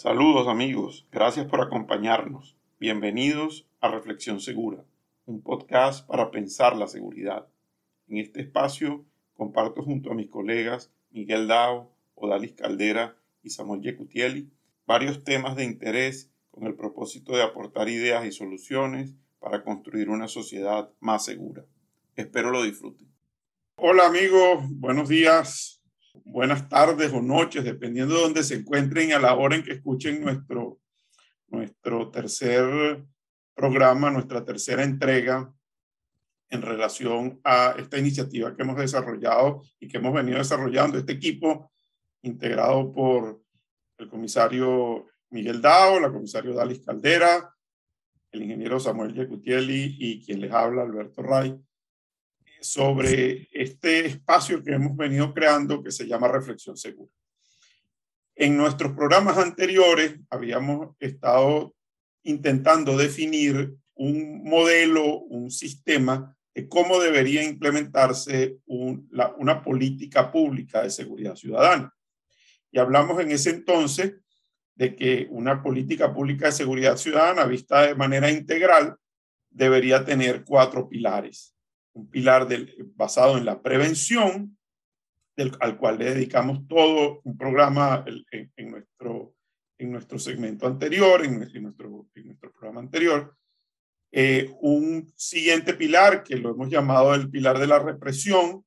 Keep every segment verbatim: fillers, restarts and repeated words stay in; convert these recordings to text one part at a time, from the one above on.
Saludos amigos, gracias por acompañarnos. Bienvenidos a Reflexión Segura, un podcast para pensar la seguridad. En este espacio comparto junto a mis colegas Miguel Dao, Odalis Caldera y Samuel Yecutieli varios temas de interés con el propósito de aportar ideas y soluciones para construir una sociedad más segura. Espero lo disfruten. Hola amigos, buenos días. Buenas tardes o noches, dependiendo de donde se encuentren a la hora en que escuchen nuestro, nuestro tercer programa, nuestra tercera entrega en relación a esta iniciativa que hemos desarrollado y que hemos venido desarrollando. Este equipo integrado por el comisario Miguel Dao, la comisaria Odalis Caldera, el ingeniero Samuel Yecutieli y quien les habla, Alberto Ray, sobre este espacio que hemos venido creando que se llama Reflexión Segura. En nuestros programas anteriores habíamos estado intentando definir un modelo, un sistema de cómo debería implementarse un, la, una política pública de seguridad ciudadana. Y hablamos en ese entonces de que una política pública de seguridad ciudadana vista de manera integral debería tener cuatro pilares. Un pilar del, basado en la prevención, del, al cual le dedicamos todo un programa en, en, nuestro, en nuestro segmento anterior, en, en, nuestro, en nuestro programa anterior. Eh, un siguiente pilar que lo hemos llamado el pilar de la represión.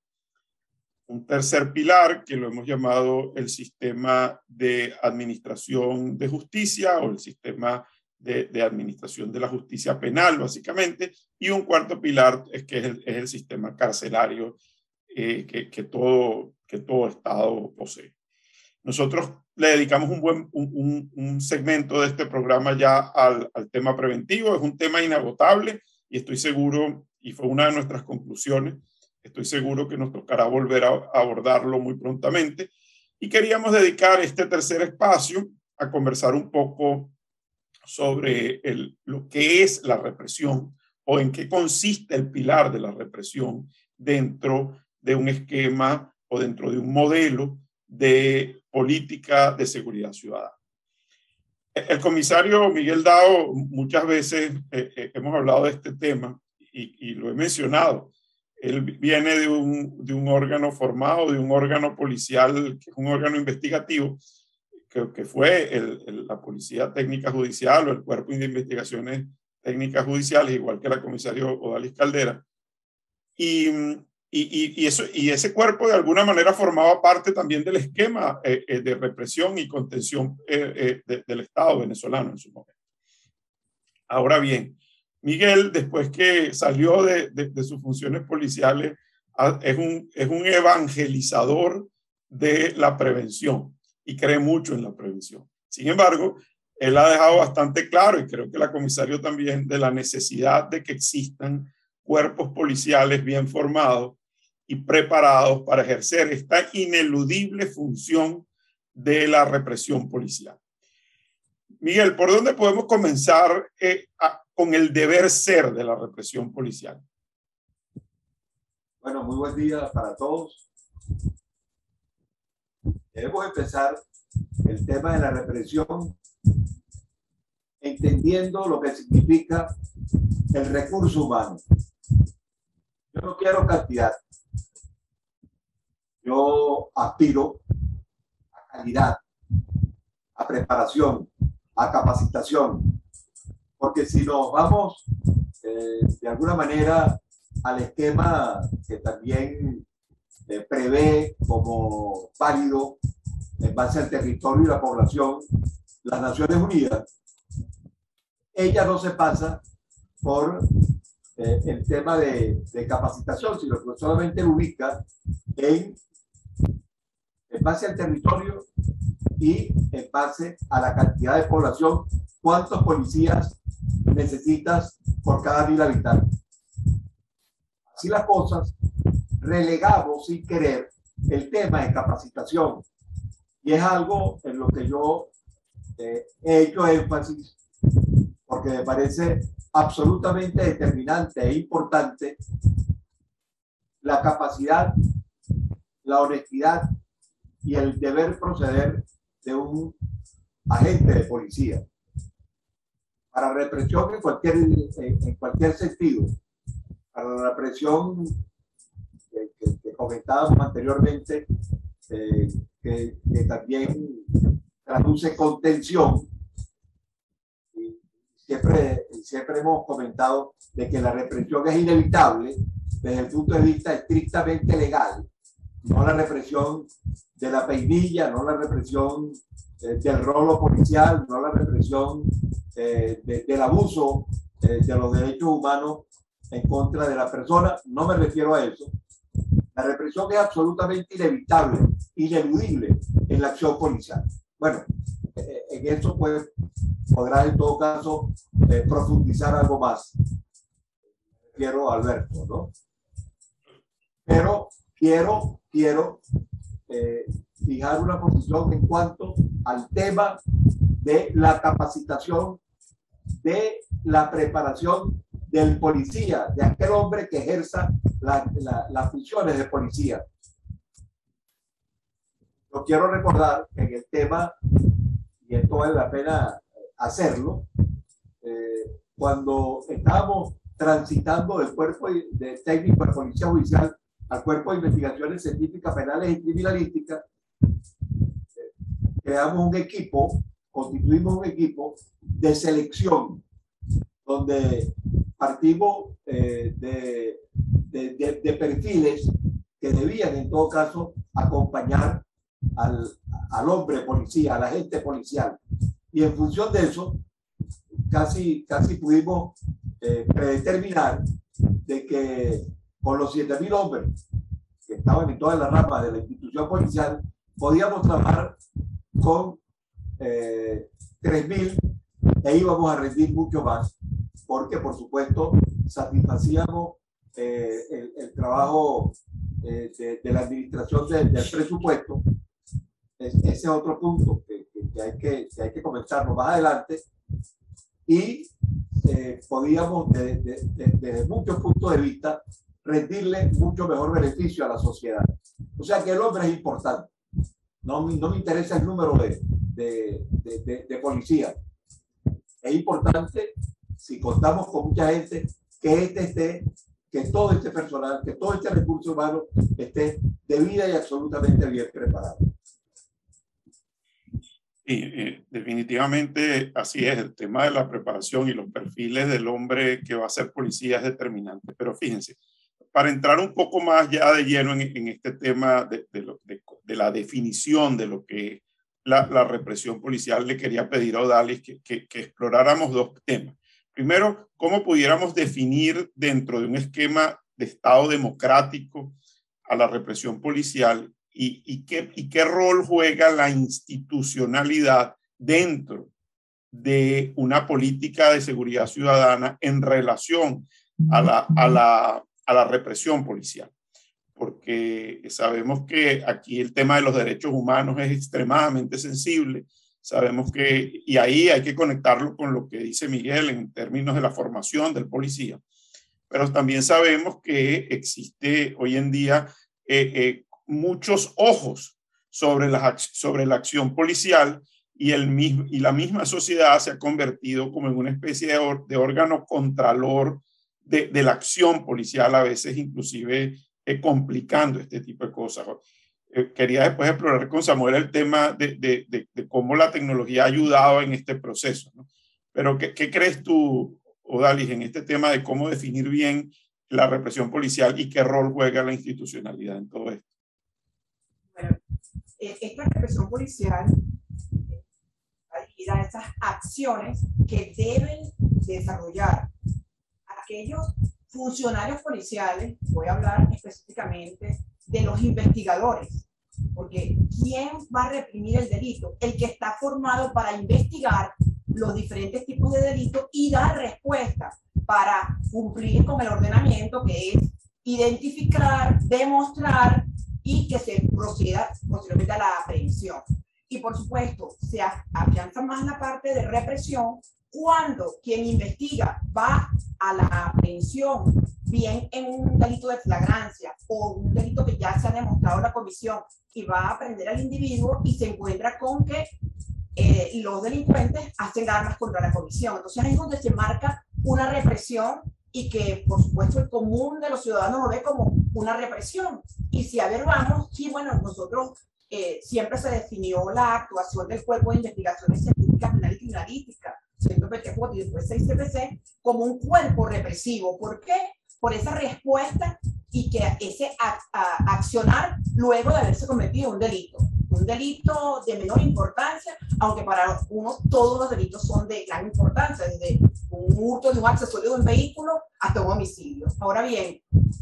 Un tercer pilar que lo hemos llamado el sistema de administración de justicia o el sistema De, de administración de la justicia penal, básicamente, y un cuarto pilar es que es el, es el sistema carcelario eh, que, que, todo, que todo Estado posee. Nosotros le dedicamos un, buen, un, un, un segmento de este programa ya al, al tema preventivo. Es un tema inagotable y estoy seguro, y fue una de nuestras conclusiones, estoy seguro que nos tocará volver a abordarlo muy prontamente, y queríamos dedicar este tercer espacio a conversar un poco sobre el, lo que es la represión o en qué consiste el pilar de la represión dentro de un esquema o dentro de un modelo de política de seguridad ciudadana. El comisario Miguel Dao, muchas veces eh, eh, hemos hablado de este tema y, y lo he mencionado. Él viene de un, de un órgano formado, de un órgano policial, que es un órgano investigativo, que, que fue el, el, la Policía Técnica Judicial o el Cuerpo de Investigaciones Técnicas Judiciales, igual que la comisaria Odalis Caldera. Y, y, y, eso, y ese cuerpo de alguna manera formaba parte también del esquema eh, eh, de represión y contención eh, eh, de, del Estado venezolano en su momento. Ahora bien, Miguel, después que salió de, de, de sus funciones policiales, es un, es un evangelizador de la prevención y cree mucho en la prevención. Sin embargo, él ha dejado bastante claro, y creo que la comisaria también, de la necesidad de que existan cuerpos policiales bien formados y preparados para ejercer esta ineludible función de la represión policial. Miguel, ¿por dónde podemos comenzar eh, a, con el deber ser de la represión policial? Bueno, muy buen día para todos. Debemos empezar el tema de la represión entendiendo lo que significa el recurso humano. Yo no quiero cantidad. Yo aspiro a calidad, a preparación, a capacitación. Porque si nos vamos eh, de alguna manera al esquema que también eh, prevé como válido en base al territorio y la población, las Naciones Unidas, ella no se pasa por eh, el tema de, de capacitación, sino que solamente lo ubica en, en base al territorio y en base a la cantidad de población, cuántos policías necesitas por cada mil habitantes. Así las cosas, relegamos sin querer el tema de capacitación. Y es algo en lo que yo eh, he hecho énfasis, porque me parece absolutamente determinante e importante la capacidad, la honestidad y el deber proceder de un agente de policía. Para represión en cualquier, en cualquier sentido. Para la represión que, que, que comentábamos anteriormente, eh, que, que también traduce contención. Y siempre, siempre hemos comentado de que la represión es inevitable desde el punto de vista estrictamente legal, no la represión de la peinilla, no la represión eh, del rolo policial, no la represión eh, de, del abuso eh, de los derechos humanos en contra de la persona. No me refiero a eso. La represión es absolutamente inevitable, ineludible en la acción policial. Bueno, eh, en eso pues podrás en todo caso eh, profundizar algo más. Quiero, Alberto, ¿no? Pero quiero, quiero eh, fijar una posición en cuanto al tema de la capacitación, de la preparación del policía, de aquel hombre que ejerza la, la, las funciones de policía. Yo quiero recordar que en el tema, y esto vale la pena hacerlo, eh, cuando estábamos transitando del cuerpo de técnico de policía judicial al cuerpo de investigaciones científicas penales y criminalísticas, eh, creamos un equipo, constituimos un equipo de selección, donde partimos eh, de, de, de, de perfiles que debían en todo caso acompañar al, al hombre policía, al agente policial. Y en función de eso, casi, casi pudimos eh, predeterminar de que con los siete mil hombres que estaban en todas las ramas de la institución policial, podíamos trabajar con eh, tres mil e íbamos a rendir mucho más, porque por supuesto satisfacíamos eh, el, el trabajo eh, de, de la administración de, del presupuesto. Es, ese es otro punto que, que, que, hay que, que hay que comentarlo más adelante. Y eh, podíamos desde de, de, de, de muchos puntos de vista rendirle mucho mejor beneficio a la sociedad. O sea que el hombre es importante. No, no me interesa el número de, de, de, de, de policías. Es importante, si contamos con mucha gente, que este esté, que todo este personal, que todo este recurso humano esté debida y absolutamente bien preparado. Sí, eh, definitivamente así es. El tema de la preparación y los perfiles del hombre que va a ser policía es determinante. Pero fíjense, para entrar un poco más ya de lleno en, en este tema de, de, lo, de, de la definición de lo que es la, la represión policial, le quería pedir a Odalis que, que, que exploráramos dos temas. Primero, cómo pudiéramos definir dentro de un esquema de Estado democrático a la represión policial y, y, qué, y qué rol juega la institucionalidad dentro de una política de seguridad ciudadana en relación a la, a la, a la represión policial. Porque sabemos que aquí el tema de los derechos humanos es extremadamente sensible. Sabemos que, y ahí hay que conectarlo con lo que dice Miguel en términos de la formación del policía. Pero también sabemos que existe hoy en día eh, eh, muchos ojos sobre la, sobre la acción policial y, el mismo, y la misma sociedad se ha convertido como en una especie de, or, de órgano contralor de, de la acción policial, a veces inclusive eh, complicando este tipo de cosas. Eh, quería después explorar con Samuel el tema de, de, de, de cómo la tecnología ha ayudado en este proceso, ¿no? Pero ¿qué, qué crees tú, Odalis, en este tema de cómo definir bien la represión policial y qué rol juega la institucionalidad en todo esto? Bueno, esta represión policial va dirigida a esas acciones que deben desarrollar aquellos funcionarios policiales. Voy a hablar específicamente de los investigadores, porque ¿quién va a reprimir el delito? El que está formado para investigar los diferentes tipos de delitos y dar respuesta para cumplir con el ordenamiento, que es identificar, demostrar y que se proceda posteriormente a la aprehensión. Y por supuesto, se afianza más la parte de represión cuando quien investiga va a la aprehensión, bien en un delito de flagrancia o un delito que ya se ha demostrado la comisión, y va a aprender al individuo y se encuentra con que eh, los delincuentes hacen armas contra la comisión. Entonces ahí es donde se marca una represión y que, por supuesto, el común de los ciudadanos lo ve como una represión. Y si a ver vamos, sí, bueno, nosotros eh, siempre se definió la actuación del Cuerpo de Investigaciones Científicas Penales y Criminalísticas, ciento veinticuatro y después seis C P C, como un cuerpo represivo. ¿Por qué? Por esa respuesta y que ese a, a, accionar luego de haberse cometido un delito. Un delito de menor importancia, aunque para uno todos los delitos son de gran importancia, desde un hurto de un accesorio de un vehículo hasta un homicidio. Ahora bien,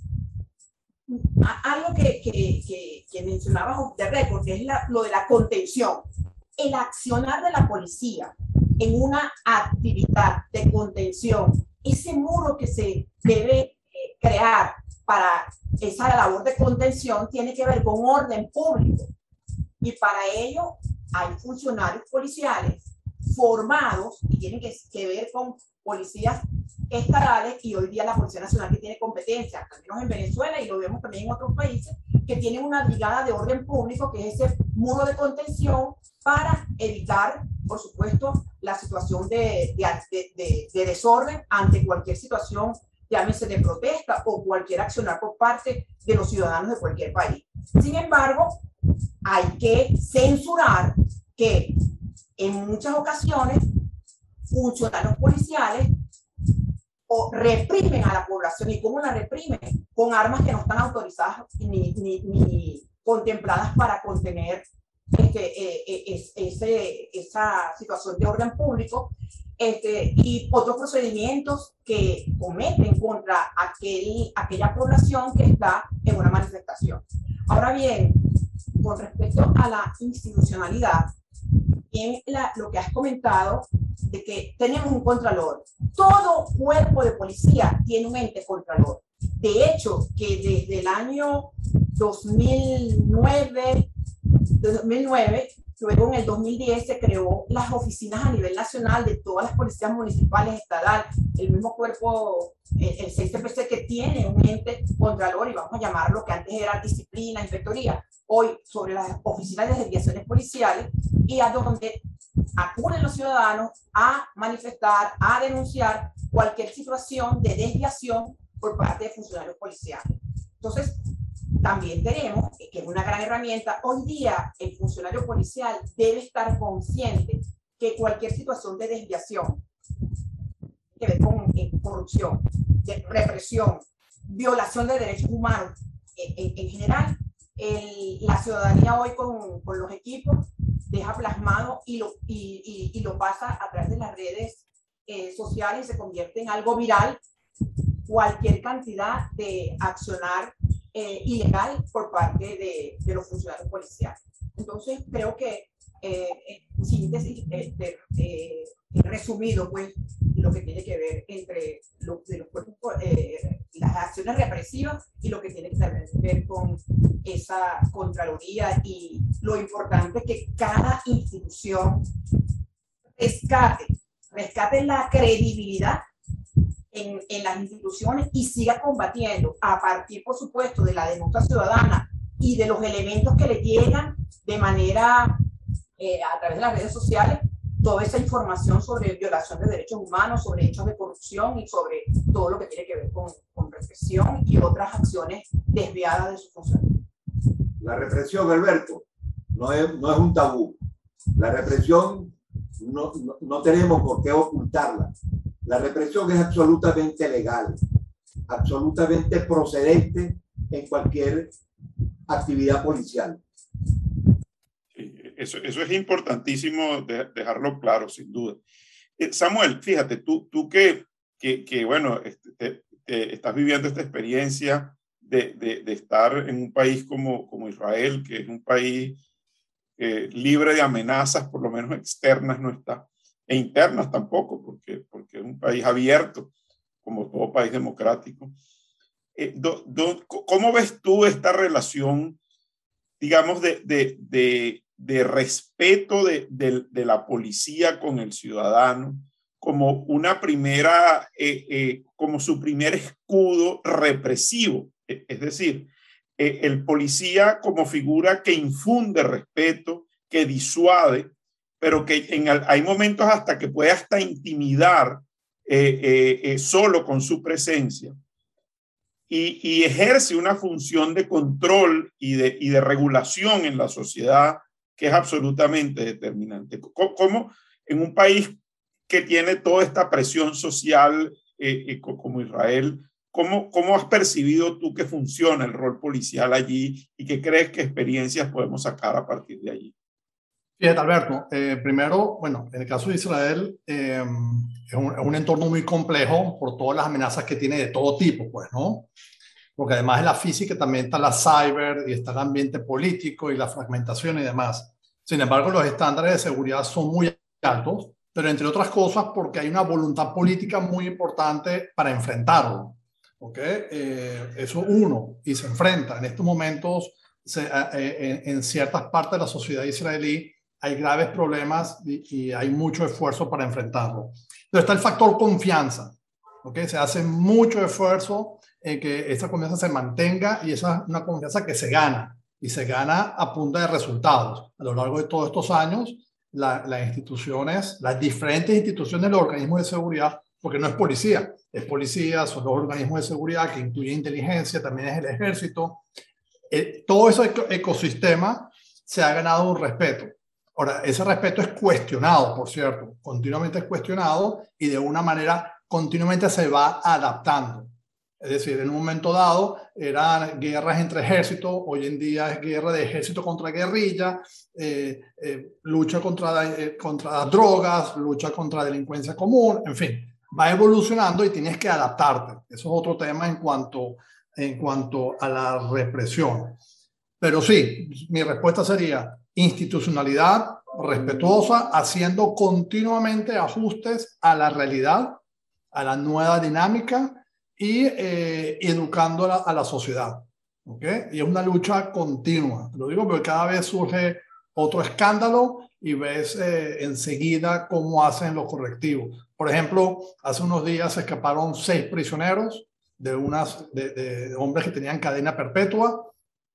algo que, que, que, que mencionabas de récord, que es la, lo de la contención. El accionar de la policía en una actividad de contención, ese muro que se debe eh, crear para esa labor de contención tiene que ver con orden público. Y para ello hay funcionarios policiales formados y tienen que, que ver con policías estatales y hoy día la Policía Nacional que tiene competencia, al menos en Venezuela y lo vemos también en otros países, que tienen una brigada de orden público que es ese muro de contención para evitar, por supuesto, la situación de, de, de, de desorden ante cualquier situación, llámese de protesta o cualquier accionar por parte de los ciudadanos de cualquier país. Sin embargo, hay que censurar que en muchas ocasiones funcionarios policiales o reprimen a la población. ¿Y cómo la reprimen? Con armas que no están autorizadas ni, ni, ni contempladas para contener este, eh, eh, ese, esa situación de orden público, este, y otros procedimientos que cometen contra aquel, aquella población que está en una manifestación. Ahora bien, con respecto a la institucionalidad, en la, lo que has comentado de que tenemos un contralor. Todo cuerpo de policía tiene un ente contralor. De hecho, que desde el año dos mil nueve, dos mil nueve, luego en el dos mil diez se creó las oficinas a nivel nacional de todas las policías municipales, estatal, el mismo cuerpo, el seis C P C, que tiene un ente contralor, y vamos a llamarlo, que antes era disciplina, inspectoría, hoy sobre las oficinas de desviaciones policiales, y a donde acuden los ciudadanos a manifestar, a denunciar cualquier situación de desviación por parte de funcionarios policiales. Entonces, también tenemos, que es una gran herramienta, hoy día el funcionario policial debe estar consciente que cualquier situación de desviación, que ver con eh, corrupción, de represión, violación de derechos humanos, en, en, en general, el, la ciudadanía hoy con, con los equipos deja plasmado y lo, y, y, y lo pasa a través de las redes eh, sociales y se convierte en algo viral cualquier cantidad de accionar eh, ilegal por parte de, de los funcionarios policiales. Entonces, creo que, eh, en síntesis, eh, de, eh, resumido, pues, lo que tiene que ver entre lo, de los cuerpos, eh, las acciones represivas y lo que tiene que ver con esa Contraloría y lo importante que cada institución rescate, rescate la credibilidad en, en las instituciones y siga combatiendo a partir, por supuesto, de la denuncia ciudadana y de los elementos que le llegan de manera eh, a través de las redes sociales, toda esa información sobre violación de derechos humanos, sobre hechos de corrupción y sobre todo lo que tiene que ver con, con represión y otras acciones desviadas de su función. La represión, Alberto, no es, no es un tabú. La represión no, no, no tenemos por qué ocultarla. La represión es absolutamente legal, absolutamente procedente en cualquier actividad policial. Eso, eso es importantísimo de, dejarlo claro, sin duda. Eh, Samuel, fíjate, tú, tú que, que, que bueno, este, te, te estás viviendo esta experiencia de, de, de estar en un país como, como Israel, que es un país eh, libre de amenazas, por lo menos externas no está, e internas tampoco, porque, porque es un país abierto, como todo país democrático. Eh, do, do, ¿Cómo ves tú esta relación, digamos, de, de, de, de respeto de, de, de la policía con el ciudadano como una primera, eh, eh, como su primer escudo represivo? Es decir, eh, el policía como figura que infunde respeto, que disuade, pero que en, hay momentos hasta que puede hasta intimidar eh, eh, eh, solo con su presencia. Y, y ejerce una función de control y de, y de regulación en la sociedad que es absolutamente determinante. ¿Cómo en un país que tiene toda esta presión social eh, eh, como Israel, ¿cómo, cómo has percibido tú que funciona el rol policial allí y qué crees que experiencias podemos sacar a partir de allí? Fíjate, Alberto, eh, primero, bueno, en el caso de Israel eh, es, un, es un entorno muy complejo por todas las amenazas que tiene de todo tipo, pues, ¿no? Porque además de la física también está la cyber y está el ambiente político y la fragmentación y demás. Sin embargo, los estándares de seguridad son muy altos, pero entre otras cosas porque hay una voluntad política muy importante para enfrentarlo. ¿Ok? Eh, eso uno, y se enfrenta. En estos momentos, se, eh, en, en ciertas partes de la sociedad israelí, hay graves problemas y, y hay mucho esfuerzo para enfrentarlo. Pero está el factor confianza. ¿Okay? Se hace mucho esfuerzo en que esa confianza se mantenga y esa es una confianza que se gana y se gana a punta de resultados. A lo largo de todos estos años, la, las instituciones, las diferentes instituciones de los organismos de seguridad, porque no es policía, es policía, son los organismos de seguridad que incluyen inteligencia, también es el ejército. Eh, todo ese ecosistema se ha ganado un respeto. Ahora, ese respeto es cuestionado, por cierto, continuamente es cuestionado y de una manera continuamente se va adaptando. Es decir, en un momento dado eran guerras entre ejércitos, hoy en día es guerra de ejército contra guerrilla, eh, eh, lucha contra, eh, contra drogas, lucha contra delincuencia común, en fin, va evolucionando y tienes que adaptarte. Eso es otro tema en cuanto, en cuanto a la represión. Pero sí, mi respuesta sería institucionalidad respetuosa, haciendo continuamente ajustes a la realidad, a la nueva dinámica y eh, educando a la, a la sociedad. ¿Okay? Y es una lucha continua. Lo digo porque cada vez surge otro escándalo y ves eh, enseguida cómo hacen los correctivos. Por ejemplo, hace unos días se escaparon seis prisioneros de, unas, de, de hombres que tenían cadena perpetua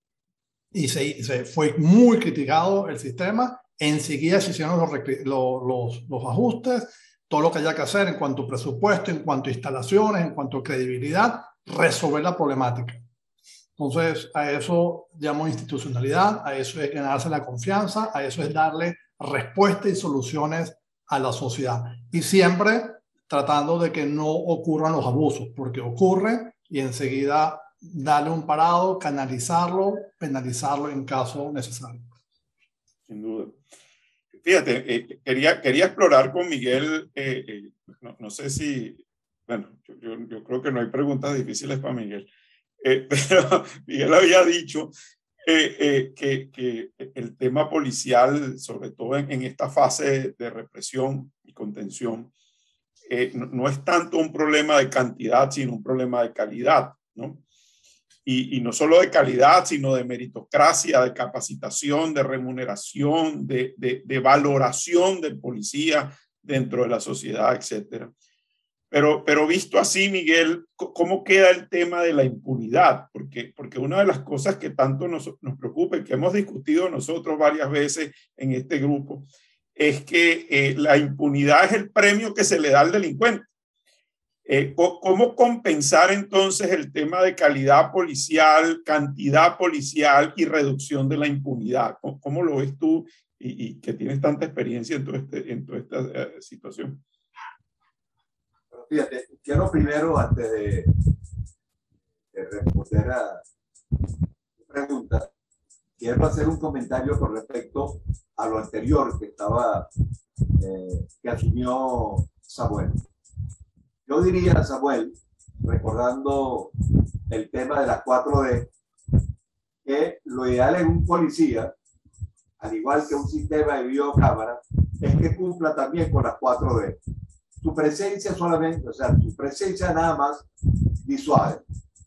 y se, se fue muy criticado el sistema. Enseguida se hicieron los, los, los, los ajustes, todo lo que haya que hacer en cuanto a presupuesto, en cuanto a instalaciones, en cuanto a credibilidad, resolver la problemática. Entonces, a eso llamo institucionalidad, a eso es ganarse la confianza, a eso es darle respuestas y soluciones a la sociedad. Y siempre tratando de que no ocurran los abusos, porque ocurren y enseguida darle un parado, canalizarlo, penalizarlo en caso necesario. Sin duda. Fíjate, eh, quería, quería explorar con Miguel, eh, eh, no, no sé si, bueno, yo, yo, yo creo que no hay preguntas difíciles para Miguel, eh, pero Miguel había dicho eh, eh, que, que el tema policial, sobre todo en, en esta fase de represión y contención, eh, no, no es tanto un problema de cantidad, sino un problema de calidad, ¿no? Y, y no solo de calidad, sino de meritocracia, de capacitación, de remuneración, de, de, de valoración del policía dentro de la sociedad, etcétera. Pero, pero visto así, Miguel, ¿cómo queda el tema de la impunidad? Porque, porque una de las cosas que tanto nos, nos preocupa y que hemos discutido nosotros varias veces en este grupo es que eh, la impunidad es el premio que se le da al delincuente. Eh, ¿Cómo compensar entonces el tema de calidad policial, cantidad policial y reducción de la impunidad? ¿Cómo, cómo lo ves tú y, y que tienes tanta experiencia en, todo este, en toda esta uh, situación? Fíjate, quiero primero, antes de, de responder a tu pregunta, quiero hacer un comentario con respecto a lo anterior que estaba, eh, que asumió Samuel. Yo diría, Samuel, recordando el tema de las cuatro D, que lo ideal en un policía, al igual que un sistema de videocámara, es que cumpla también con las cuatro D. Su presencia solamente, o sea, su presencia nada más visual.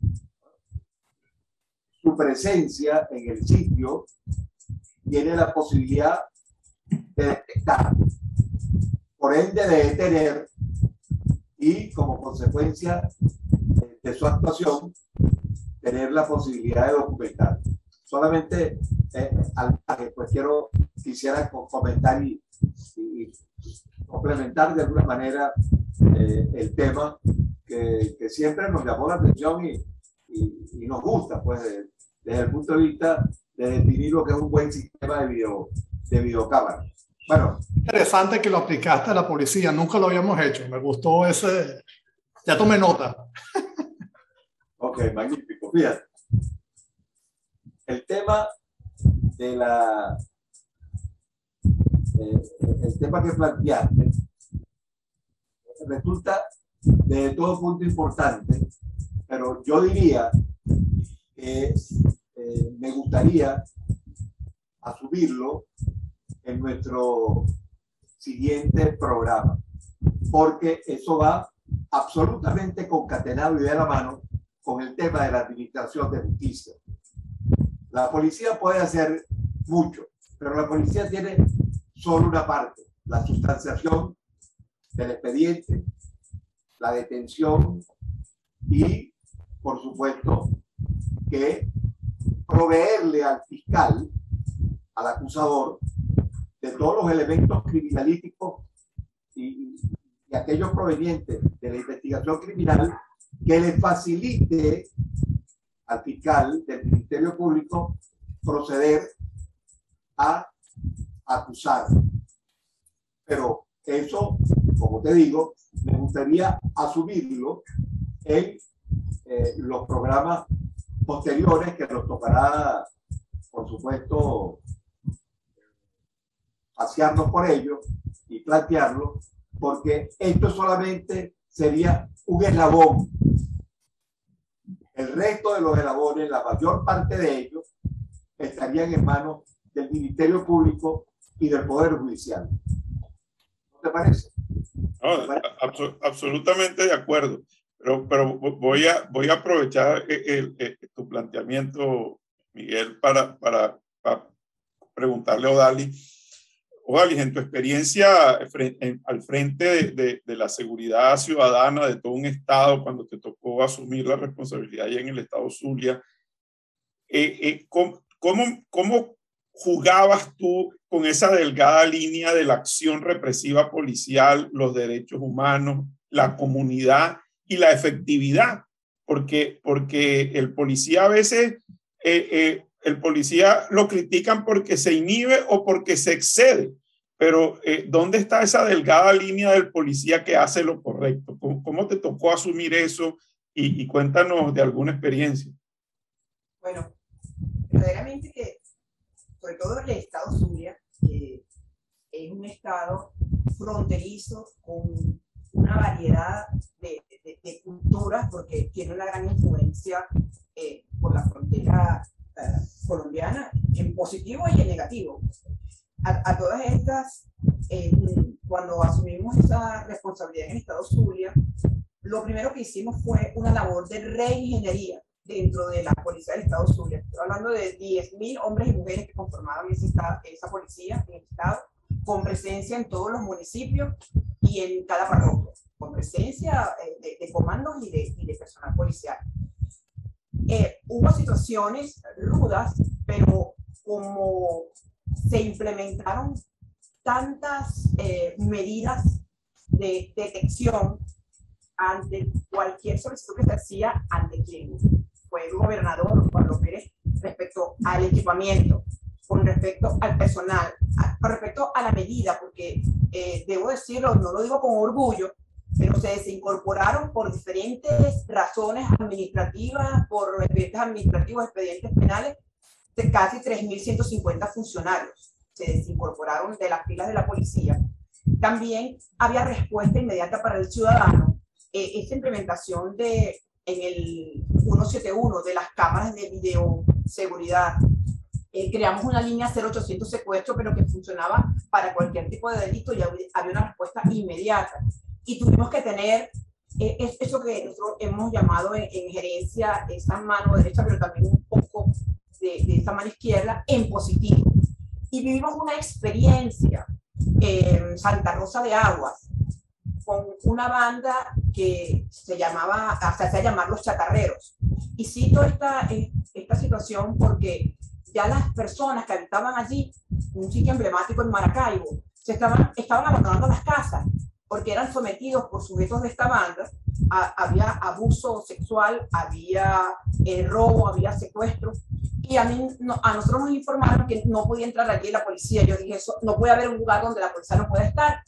Su presencia en el sitio tiene la posibilidad de detectar, por ende de detener, y como consecuencia de su actuación, tener la posibilidad de documentar. Solamente eh, al pues quiero, quisiera comentar y y complementar de alguna manera eh, el tema que, que siempre nos llamó la atención y, y, y nos gusta, pues, de, desde el punto de vista de definir lo que es un buen sistema de, video, de videocámara. Bueno. Interesante que lo aplicaste a la policía, nunca lo habíamos hecho, me gustó ese, ya tomé nota. Ok, magnífico. Fíjate, el tema de la, eh, el tema que planteaste resulta de todo punto importante, pero yo diría que eh, me gustaría asumirlo en nuestro siguiente programa, porque eso va absolutamente concatenado y de la mano con el tema de la administración de justicia. La policía puede hacer mucho, pero la policía tiene solo una parte: la sustanciación del expediente, la detención y, por supuesto, que proveerle al fiscal, al acusador, de todos los elementos criminalísticos y, y aquellos provenientes de la investigación criminal que le facilite al fiscal del Ministerio Público proceder a acusar. Pero eso, como te digo, me gustaría asumirlo en eh, los programas posteriores que nos tocará, por supuesto, pasearnos por ello y plantearlo, porque esto solamente sería un eslabón. El resto de los eslabones, la mayor parte de ellos, estarían en manos del Ministerio Público y del Poder Judicial. ¿No te parece? No, ¿te parece? Abs- absolutamente de acuerdo, pero, pero voy, a, voy a aprovechar el, el, el, tu planteamiento, Miguel, para, para, para preguntarle a Odalis. Odalis, en tu experiencia en, al frente de, de, de la seguridad ciudadana de todo un estado, cuando te tocó asumir la responsabilidad allá en el estado Zulia, eh, eh, ¿cómo, cómo, ¿cómo jugabas tú con esa delgada línea de la acción represiva policial, los derechos humanos, la comunidad y la efectividad? Porque, porque el policía a veces... Eh, eh, el policía lo critican porque se inhibe o porque se excede, pero eh, ¿dónde está esa delgada línea del policía que hace lo correcto? ¿Cómo, cómo te tocó asumir eso? Y, y cuéntanos de alguna experiencia. Bueno, verdaderamente que, sobre todo el estado Zulia, que es un estado fronterizo con una variedad de, de, de culturas, porque tiene una gran influencia eh, por la frontera Uh, colombiana, en positivo y en negativo. A, a todas estas, eh, cuando asumimos esa responsabilidad en el estado Zulia, lo primero que hicimos fue una labor de reingeniería dentro de la policía del estado Zulia. Estoy hablando de diez mil hombres y mujeres que conformaban ese estado, esa policía en el estado, con presencia en todos los municipios y en cada parroquia, con presencia eh, de, de comandos y de, y de personal policial. Eh, hubo situaciones rudas, pero como se implementaron tantas eh, medidas de detección ante cualquier solicitud que se hacía ante quien fue el gobernador Juan López, respecto al equipamiento, con respecto al personal, a, con respecto a la medida, porque eh, debo decirlo, no lo digo con orgullo, pero se desincorporaron por diferentes razones administrativas, por expedientes administrativos, expedientes penales, de casi tres mil ciento cincuenta funcionarios se desincorporaron de las filas de la policía. También había respuesta inmediata para el ciudadano. Eh, esta implementación de, en el ciento setenta y uno de las cámaras de videoseguridad, eh, creamos una línea cero ochocientos secuestro, pero que funcionaba para cualquier tipo de delito y había una respuesta inmediata. Y tuvimos que tener eh, eso que nosotros hemos llamado en, en gerencia, esa mano derecha, pero también un poco de, de esa mano izquierda en positivo. Y vivimos una experiencia en Santa Rosa de Aguas con una banda que se llamaba, hasta se llamar Los Chatarreros. Y cito esta, esta situación porque ya las personas que habitaban allí, un sitio emblemático en Maracaibo, se estaban, estaban abandonando las casas porque eran sometidos por sujetos de esta banda. A, había abuso sexual, había eh, robo, había secuestro. Y a, mí, no, a nosotros nos informaron que no podía entrar allí la policía. Yo dije, eso, no puede haber un lugar donde la policía no pueda estar.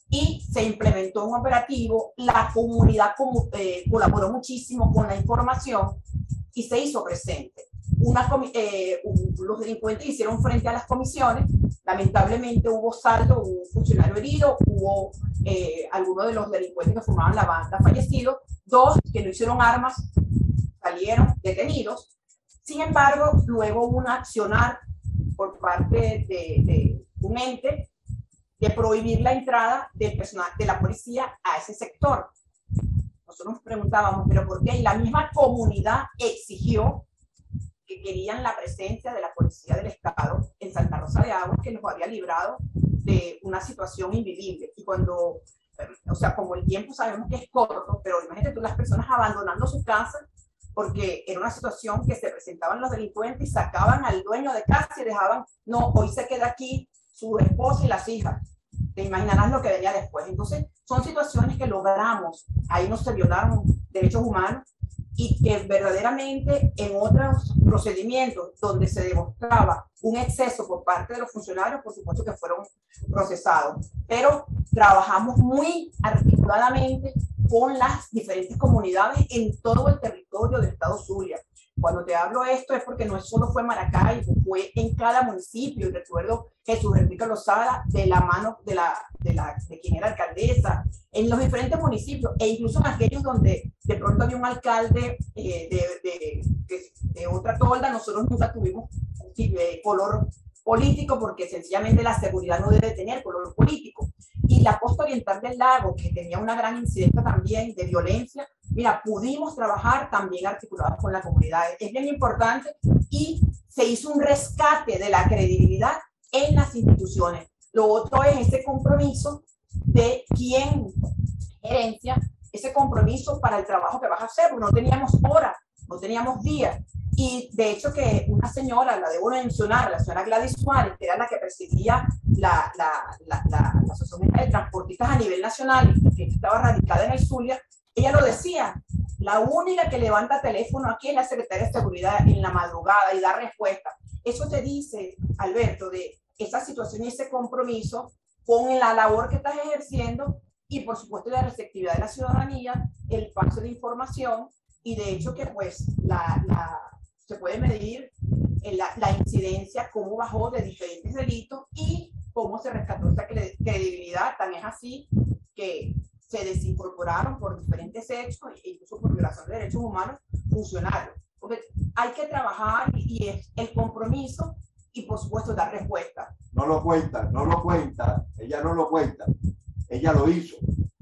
Y se implementó un operativo. La comunidad eh, colaboró muchísimo con la información y se hizo presente. Una, eh, un, los delincuentes hicieron frente a las comisiones. Lamentablemente hubo saldo, hubo un funcionario herido, hubo eh, algunos de los delincuentes que formaban la banda fallecidos, dos que no hicieron armas salieron detenidos. Sin embargo, luego hubo un accionar por parte de, de un ente de prohibir la entrada del personal de la policía a ese sector. Nosotros nos preguntábamos, ¿pero por qué? Y la misma comunidad exigió que querían la presencia de la Policía del Estado en Santa Rosa de Aguas, que los había librado de una situación invivible. Y cuando, o sea, como el tiempo sabemos que es corto, pero imagínate tú las personas abandonando sus casas, porque era una situación que se presentaban los delincuentes y sacaban al dueño de casa y dejaban, no, hoy se queda aquí su esposa y las hijas. Te imaginarás lo que venía después. Entonces, son situaciones que logramos. Ahí no se violaron derechos humanos, y que verdaderamente en otros procedimientos donde se demostraba un exceso por parte de los funcionarios, por supuesto que fueron procesados. Pero trabajamos muy articuladamente con las diferentes comunidades en todo el territorio del estado Zulia. Cuando te hablo de esto es porque no solo fue Maracaibo, fue en cada municipio. Y recuerdo Jesús Enrique Lozada de la mano de, la, de, la, de quien era alcaldesa, en los diferentes municipios, e incluso en aquellos donde de pronto había un alcalde eh, de, de, de, de otra tolda. Nosotros nunca tuvimos eh, color político, porque sencillamente la seguridad no debe tener color político. Y la costa oriental del lago, que tenía una gran incidencia también de violencia, mira, pudimos trabajar también articulados con la comunidad. Es bien importante, y se hizo un rescate de la credibilidad en las instituciones. Lo otro es ese compromiso de quién gerencia, ese compromiso para el trabajo que vas a hacer, porque no teníamos horas, no teníamos días. Y de hecho que una señora, la debo mencionar, la señora Gladys Suárez, que era la que presidía la, la, la, la, la Asociación de Transportistas a nivel nacional, que estaba radicada en el Zulia, ella lo decía, la única que levanta teléfono aquí es la secretaria de Seguridad en la madrugada y da respuesta. Eso te dice, Alberto, de esa situación y ese compromiso con la labor que estás ejerciendo, y por supuesto la receptividad de la ciudadanía, el paso de información, y de hecho que pues la, la, se puede medir la, la incidencia, cómo bajó de diferentes delitos y cómo se rescató esa credibilidad. Tan es así que se desincorporaron por diferentes hechos e incluso por violación de derechos humanos funcionarios. Porque hay que trabajar, y es el compromiso y por supuesto dar respuesta. No lo cuenta, no lo cuenta, ella no lo cuenta, ella lo hizo.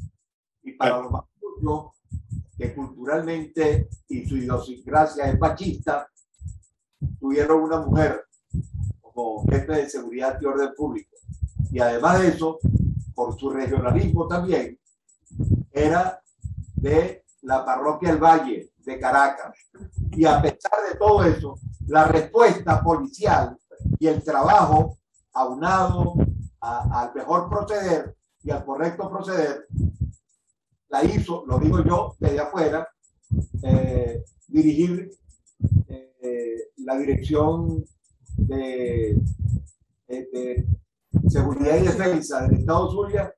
Y para los más muchos que culturalmente y su idiosincrasia es machista, tuvieron una mujer como jefe de seguridad y orden público. Y además de eso, por su regionalismo también, era de la parroquia El Valle de Caracas. Y a pesar de todo eso, la respuesta policial y el trabajo aunado a, al mejor proceder y al correcto proceder, la hizo, lo digo yo desde afuera, eh, dirigir eh, la dirección de, de, de seguridad y defensa del estado Zulia,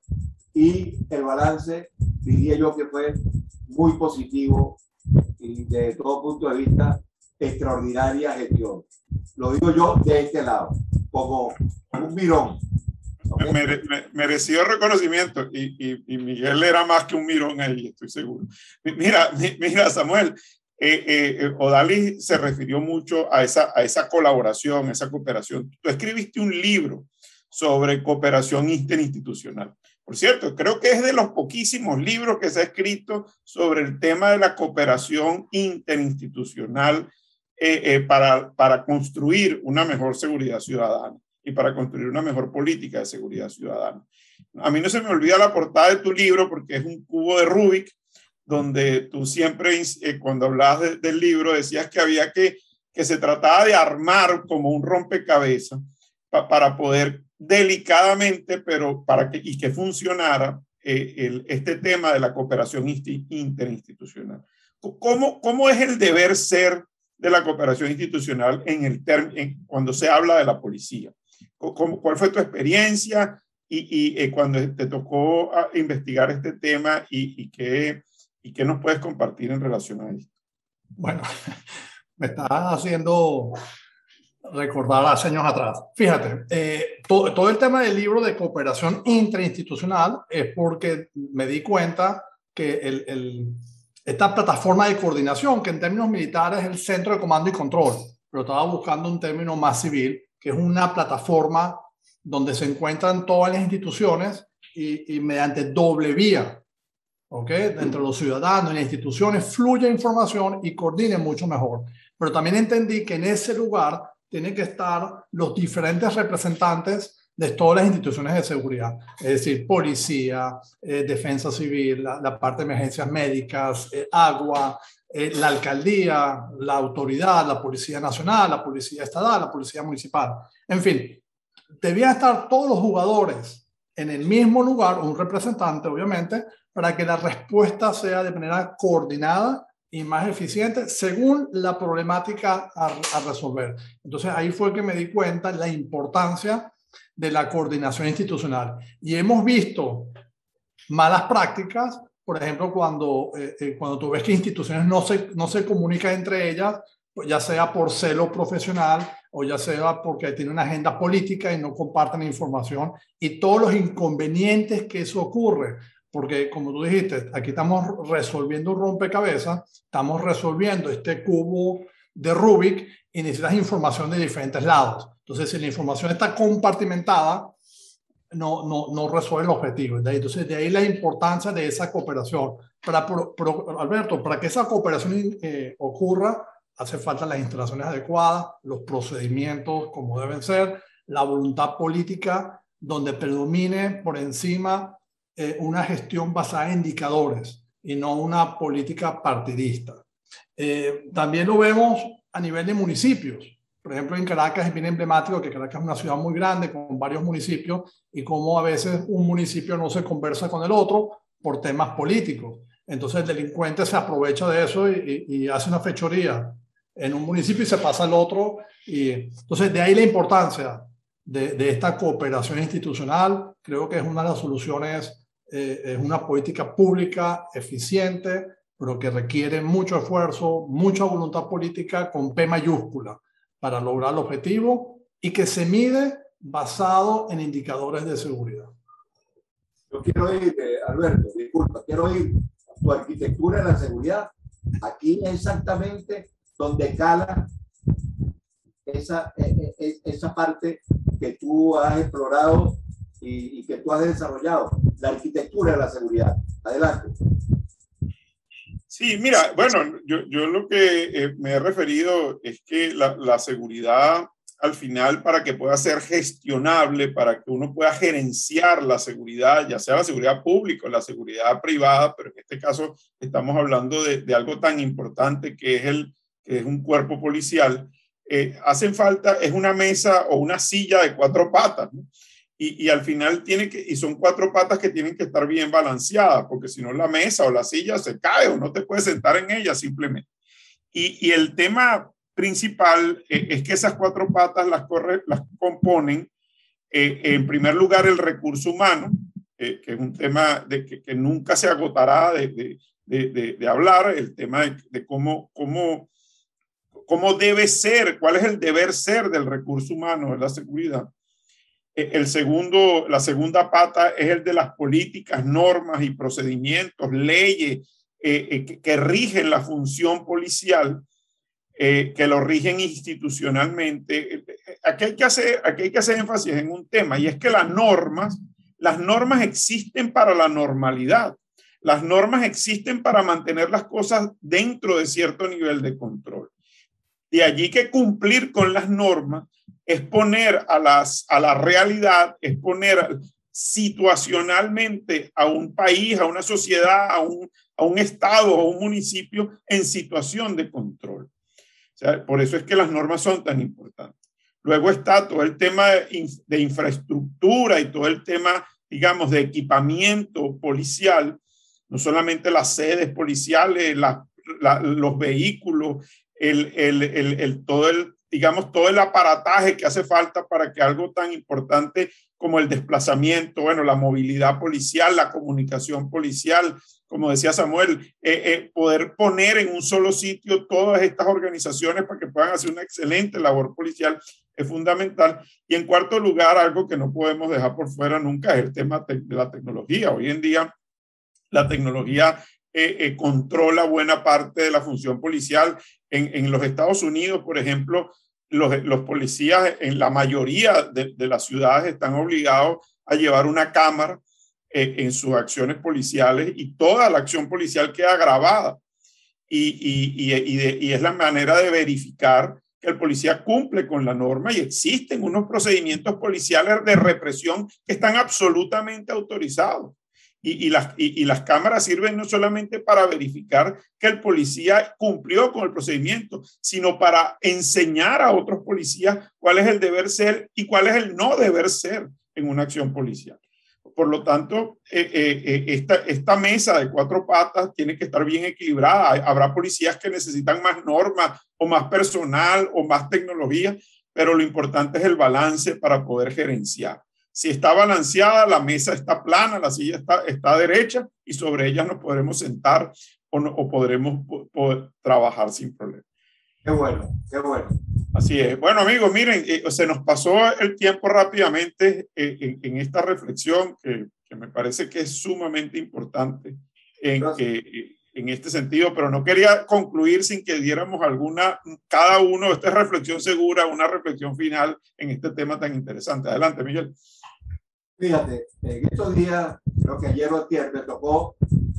y el balance diría yo que fue muy positivo y de todo punto de vista extraordinaria gestión. Lo digo yo de este lado, como, como un mirón. ¿Okay? Mere, merecido reconocimiento, y, y, y Miguel era más que un mirón ahí, estoy seguro. Mira, mira Samuel, eh, eh, Odalis se refirió mucho a esa, a esa colaboración, a esa cooperación. Tú escribiste un libro sobre cooperación interinstitucional. Por cierto, creo que es de los poquísimos libros que se ha escrito sobre el tema de la cooperación interinstitucional eh, eh, para, para construir una mejor seguridad ciudadana y para construir una mejor política de seguridad ciudadana. A mí no se me olvida la portada de tu libro, porque es un cubo de Rubik, donde tú siempre, eh, cuando hablabas de, del libro, decías que había que, que se trataba de armar como un rompecabezas pa, para poder delicadamente, pero para que, y que funcionara eh, el, este tema de la cooperación interinstitucional. ¿Cómo, ¿Cómo es el deber ser de la cooperación institucional en el term, en, cuando se habla de la policía? ¿Cómo, ¿Cuál fue tu experiencia y, y eh, cuando te tocó a, investigar este tema y, y, qué, y qué nos puedes compartir en relación a esto? Bueno, me estás haciendo recordar hace años atrás. Fíjate, eh, todo, todo el tema del libro de cooperación interinstitucional es porque me di cuenta que el, el, esta plataforma de coordinación, que en términos militares es el centro de comando y control, pero estaba buscando un término más civil, que es una plataforma donde se encuentran todas las instituciones y, y mediante doble vía, ¿ok? Entre los ciudadanos y las instituciones fluye información y coordine mucho mejor. Pero también entendí que en ese lugar tienen que estar los diferentes representantes de todas las instituciones de seguridad, es decir, policía, eh, defensa civil, la, la parte de emergencias médicas, eh, agua, eh, la alcaldía, la autoridad, la policía nacional, la policía estatal, la policía municipal. En fin, debían estar todos los jugadores en el mismo lugar, un representante obviamente, para que la respuesta sea de manera coordinada y más eficiente según la problemática a, a resolver. Entonces ahí fue que me di cuenta la importancia de la coordinación institucional. Y hemos visto malas prácticas, por ejemplo, cuando, eh, cuando tú ves que instituciones no se, no se comunican entre ellas, ya sea por celo profesional o ya sea porque tienen una agenda política y no comparten información, y todos los inconvenientes que eso ocurre. Porque, como tú dijiste, aquí estamos resolviendo un rompecabezas, estamos resolviendo este cubo de Rubik y necesitas información de diferentes lados. Entonces, si la información está compartimentada, no, no, no resuelve el objetivo. Entonces, de ahí la importancia de esa cooperación. Para, pro, pro, Alberto, para que esa cooperación eh, ocurra, hace falta las instalaciones adecuadas, los procedimientos como deben ser, la voluntad política, donde predomine por encima Eh, una gestión basada en indicadores y no una política partidista. Eh, también lo vemos a nivel de municipios. Por ejemplo, en Caracas es bien emblemático que Caracas es una ciudad muy grande con varios municipios y cómo a veces un municipio no se conversa con el otro por temas políticos. Entonces el delincuente se aprovecha de eso y, y, y hace una fechoría en un municipio y se pasa al otro. Y, entonces de ahí la importancia de, de esta cooperación institucional. Creo que es una de las soluciones. Eh, es una política pública eficiente, pero que requiere mucho esfuerzo, mucha voluntad política con P mayúscula para lograr el objetivo y que se mide basado en indicadores de seguridad. Yo quiero ir, eh, Alberto, disculpa, quiero ir a tu arquitectura de la seguridad. Aquí es exactamente donde cala esa, eh, esa parte que tú has explorado y, y que tú has desarrollado, la arquitectura de la seguridad. Adelante. Sí, mira, bueno, yo, yo lo que eh, me he referido es que la, la seguridad al final, para que pueda ser gestionable, para que uno pueda gerenciar la seguridad, ya sea la seguridad pública o la seguridad privada, pero en este caso estamos hablando de, de algo tan importante que es, el, que es un cuerpo policial, eh, hacen falta, es una mesa o una silla de cuatro patas, ¿no? Y, y al final tiene que, y son cuatro patas que tienen que estar bien balanceadas, porque si no la mesa o la silla se cae o no te puedes sentar en ella simplemente. Y, y el tema principal eh, es que esas cuatro patas las, corre, las componen, eh, en primer lugar, el recurso humano, eh, que es un tema de que, que nunca se agotará de, de, de, de, de hablar, el tema de, de cómo, cómo, cómo debe ser, cuál es el deber ser del recurso humano de la seguridad. El segundo, la segunda pata es el de las políticas, normas y procedimientos, leyes eh, eh, que, que rigen la función policial, eh, que lo rigen institucionalmente. Aquí hay que hacer, aquí hay que hacer énfasis en un tema, y es que las normas, las normas existen para la normalidad. Las normas existen para mantener las cosas dentro de cierto nivel de control. De allí que cumplir con las normas es poner a, las, a la realidad, es poner situacionalmente a un país, a una sociedad, a un, a un estado, a un municipio en situación de control. O sea, por eso es que las normas son tan importantes. Luego está todo el tema de, de infraestructura infraestructura y todo el tema, digamos, de equipamiento policial, no solamente las sedes policiales, la, la, los vehículos, el, el, el, el, todo el, digamos, todo el aparataje que hace falta para que algo tan importante como el desplazamiento, bueno, la movilidad policial, la comunicación policial, como decía Samuel, eh, eh, poder poner en un solo sitio todas estas organizaciones para que puedan hacer una excelente labor policial es fundamental. Y en cuarto lugar, algo que no podemos dejar por fuera nunca es el tema de la tecnología. Hoy en día la tecnología eh, eh, controla buena parte de la función policial. En, en los Estados Unidos, por ejemplo, los, los policías en la mayoría de, de las ciudades están obligados a llevar una cámara eh, en sus acciones policiales y toda la acción policial queda grabada. Y, y, y, y, de, y es la manera de verificar que el policía cumple con la norma y existen unos procedimientos policiales de represión que están absolutamente autorizados. Y, y, las, y, y las cámaras sirven no solamente para verificar que el policía cumplió con el procedimiento, sino para enseñar a otros policías cuál es el deber ser y cuál es el no deber ser en una acción policial. Por lo tanto, eh, eh, esta, esta mesa de cuatro patas tiene que estar bien equilibrada. Habrá policías que necesitan más normas o más personal o más tecnología, pero lo importante es el balance para poder gerenciar. Si está balanceada, la mesa está plana, la silla está, está derecha y sobre ella nos podremos sentar o, no, o podremos poder trabajar sin problema. Qué bueno, qué bueno. Así es. Bueno, amigos, miren, eh, se nos pasó el tiempo rápidamente eh, en, en esta reflexión que, que me parece que es sumamente importante en, que, en este sentido, pero no quería concluir sin que diéramos alguna, cada uno, esta es reflexión segura, una reflexión final en este tema tan interesante. Adelante, Miguel. Fíjate, en estos días, creo que ayer o ayer me tocó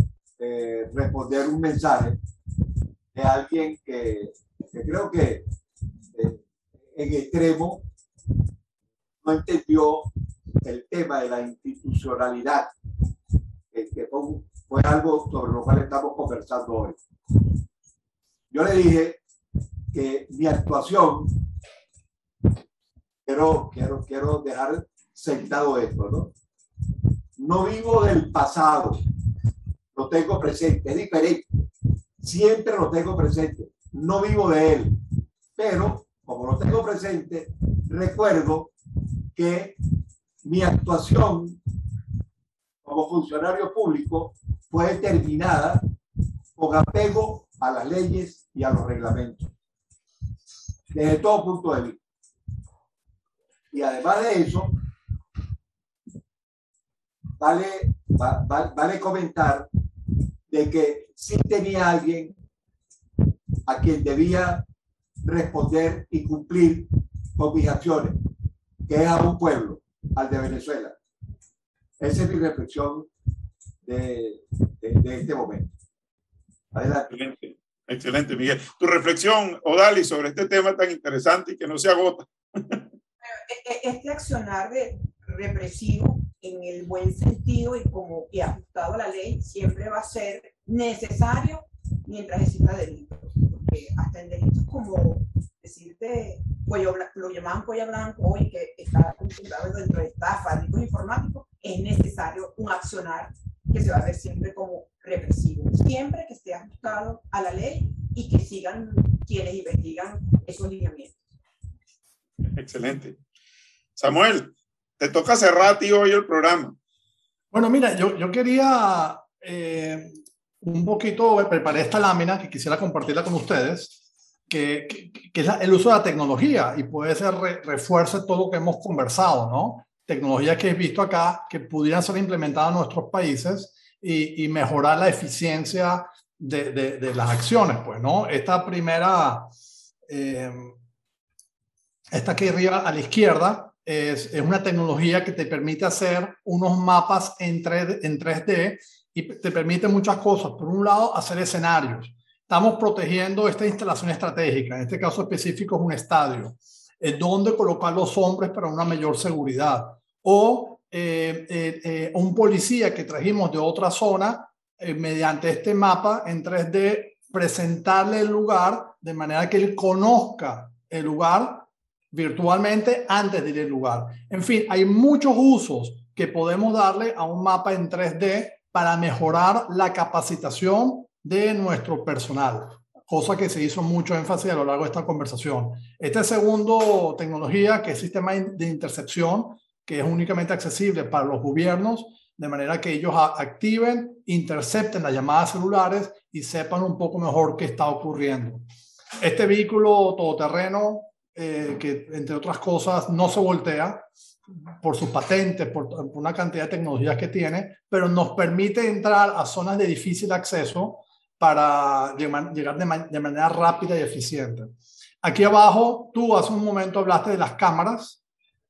eh, responder un mensaje de alguien que, que creo que eh, en extremo no entendió el tema de la institucionalidad, eh, que fue, fue algo sobre lo cual estamos conversando hoy. Yo le dije que mi actuación, quiero, quiero, quiero dejar sentado esto, ¿no? No vivo del pasado, lo tengo presente, es diferente, siempre lo tengo presente, no vivo de él, pero como lo tengo presente, recuerdo que mi actuación como funcionario público fue determinada con apego a las leyes y a los reglamentos, desde todo punto de vista. Y además de eso, vale, va, va, vale comentar de que sí tenía alguien a quien debía responder y cumplir con mis acciones, que es a un pueblo, al de Venezuela. Esa es mi reflexión de, de, de este momento. Adelante. Excelente, excelente, Miguel. Tu reflexión, Odalis, sobre este tema tan interesante y que no se agota. Este accionar de represivo en el buen sentido y como y ajustado a la ley siempre va a ser necesario mientras exista delitos, porque hasta en delitos como decirte cuello blanco, lo llamaban cuello blanco hoy, que está considerado dentro de estafa, delitos informáticos, es necesario un accionar que se va a ver siempre como represivo, siempre que esté ajustado a la ley y que sigan quienes investigan esos lineamientos. Excelente. Samuel, te toca cerrar a ti hoy el programa. Bueno, mira, yo, yo quería eh, un poquito, preparé esta lámina que quisiera compartirla con ustedes, que, que, que es la, el uso de la tecnología y puede ser re, refuerce todo lo que hemos conversado, ¿no? Tecnologías que he visto acá que pudieran ser implementadas en nuestros países y, y mejorar la eficiencia de, de, de las acciones, pues, ¿no? Esta primera, eh, esta que arriba a la izquierda, Es, es una tecnología que te permite hacer unos mapas en, en tres D y te permite muchas cosas. Por un lado, hacer escenarios. Estamos protegiendo esta instalación estratégica, en este caso específico es un estadio, eh, donde colocar los hombres para una mayor seguridad. O eh, eh, eh, un policía que trajimos de otra zona, eh, mediante este mapa en tres D, presentarle el lugar de manera que él conozca el lugar virtualmente antes de ir al lugar. En fin, hay muchos usos que podemos darle a un mapa en tres D para mejorar la capacitación de nuestro personal, cosa que se hizo mucho énfasis a lo largo de esta conversación. Este segundo tecnología, que es sistema de intercepción, que es únicamente accesible para los gobiernos, de manera que ellos activen, intercepten las llamadas celulares y sepan un poco mejor qué está ocurriendo. Este vehículo todoterreno, eh, que entre otras cosas no se voltea por sus patentes, por, por una cantidad de tecnologías que tiene, pero nos permite entrar a zonas de difícil acceso para llegar de, man de manera rápida y eficiente. Aquí abajo, tú hace un momento hablaste de las cámaras,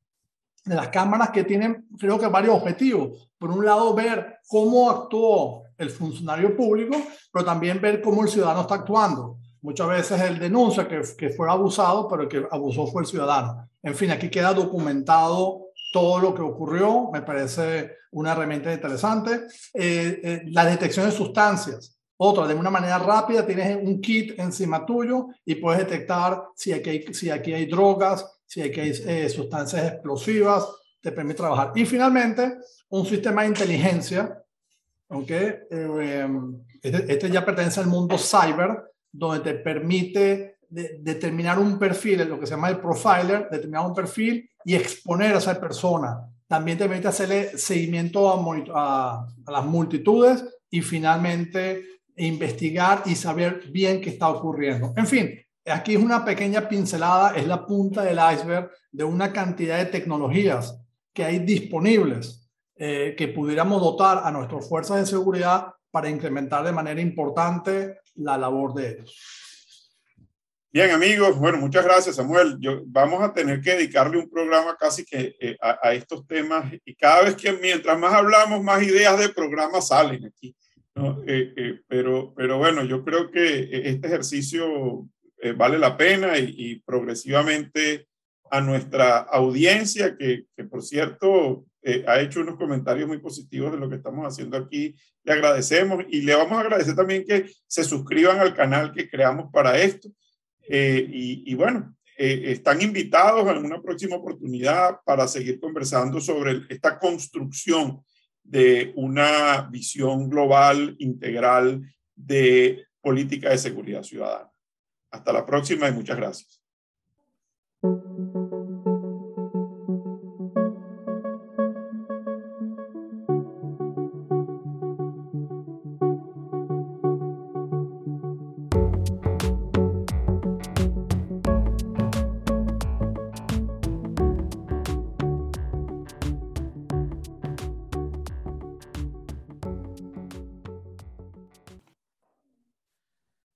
de las cámaras que tienen, creo que varios objetivos. Por un lado, ver cómo actuó el funcionario público, pero también ver cómo el ciudadano está actuando. Muchas veces él denuncia que, que fue abusado, pero el que abusó fue el ciudadano. En fin, aquí queda documentado todo lo que ocurrió. Me parece una herramienta interesante. Eh, eh, la detección de sustancias. Otra, de una manera rápida, tienes un kit encima tuyo y puedes detectar si aquí hay, si aquí hay drogas, si aquí hay eh, sustancias explosivas, te permite trabajar. Y finalmente, un sistema de inteligencia, ¿okay? eh, este, este ya pertenece al mundo cyber, donde te permite de, determinar un perfil, lo que se llama el profiler, determinar un perfil y exponer a esa persona. También te permite hacerle seguimiento a, a, a las multitudes y finalmente investigar y saber bien qué está ocurriendo. En fin, aquí es una pequeña pincelada, es la punta del iceberg de una cantidad de tecnologías que hay disponibles eh, que pudiéramos dotar a nuestras fuerzas de seguridad para incrementar de manera importante la labor de ellos. Bien, amigos, bueno, muchas gracias, Samuel. Yo, vamos a tener que dedicarle un programa casi que eh, a, a estos temas y cada vez que mientras más hablamos, más ideas de programa salen aquí, ¿no? Eh, eh, pero, pero bueno, yo creo que este ejercicio eh, vale la pena y, y progresivamente a nuestra audiencia, que, que por cierto eh, ha hecho unos comentarios muy positivos de lo que estamos haciendo aquí, le agradecemos y le vamos a agradecer también que se suscriban al canal que creamos para esto. Eh, y, y bueno, eh, están invitados en una próxima oportunidad para seguir conversando sobre esta construcción de una visión global, integral de política de seguridad ciudadana. Hasta la próxima y muchas gracias.